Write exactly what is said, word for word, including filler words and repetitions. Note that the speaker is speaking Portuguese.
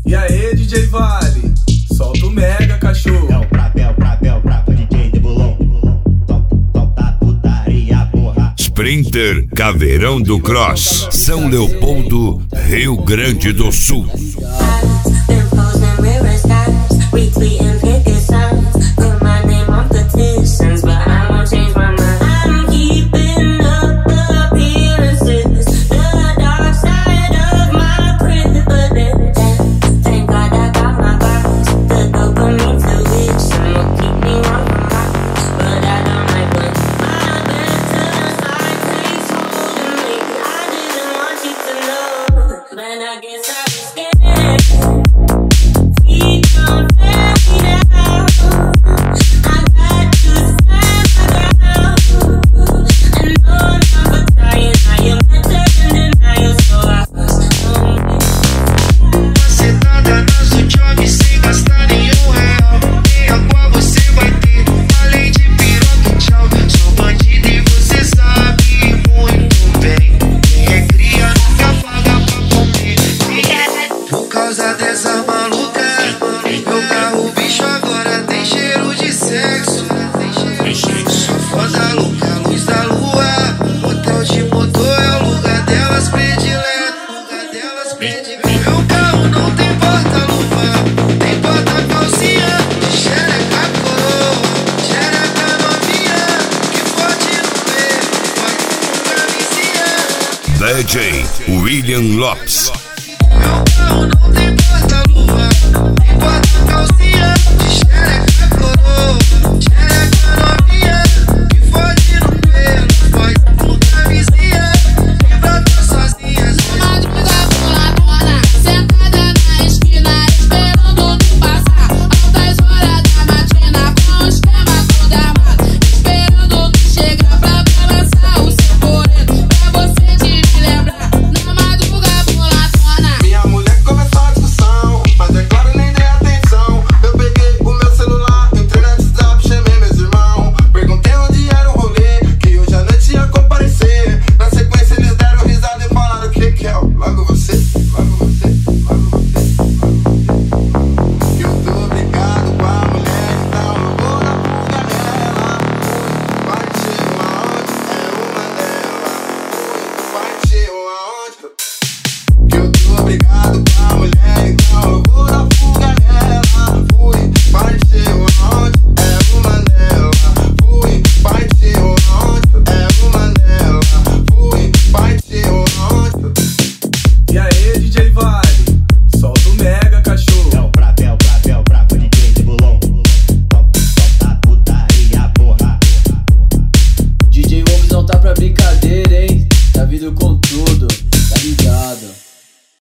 E aí, D J Vale, solta o mega, cachorro. É o prato, é o prato, é o prato, D J Debulon. Solta putaria, porra. Sprinter Caveirão do Cross, São Leopoldo, Rio Grande do Sul. Dessa maluca, meu carro bicho agora tem cheiro de sexo. Foda louca, luz da lua, hotel de motor é o lugar delas predileto. Meu carro não tem porta-luva, tem porta-calcinha de xereca coroa, xereca novinha, que pode não ver, pode com camisinha. D J William Lopes.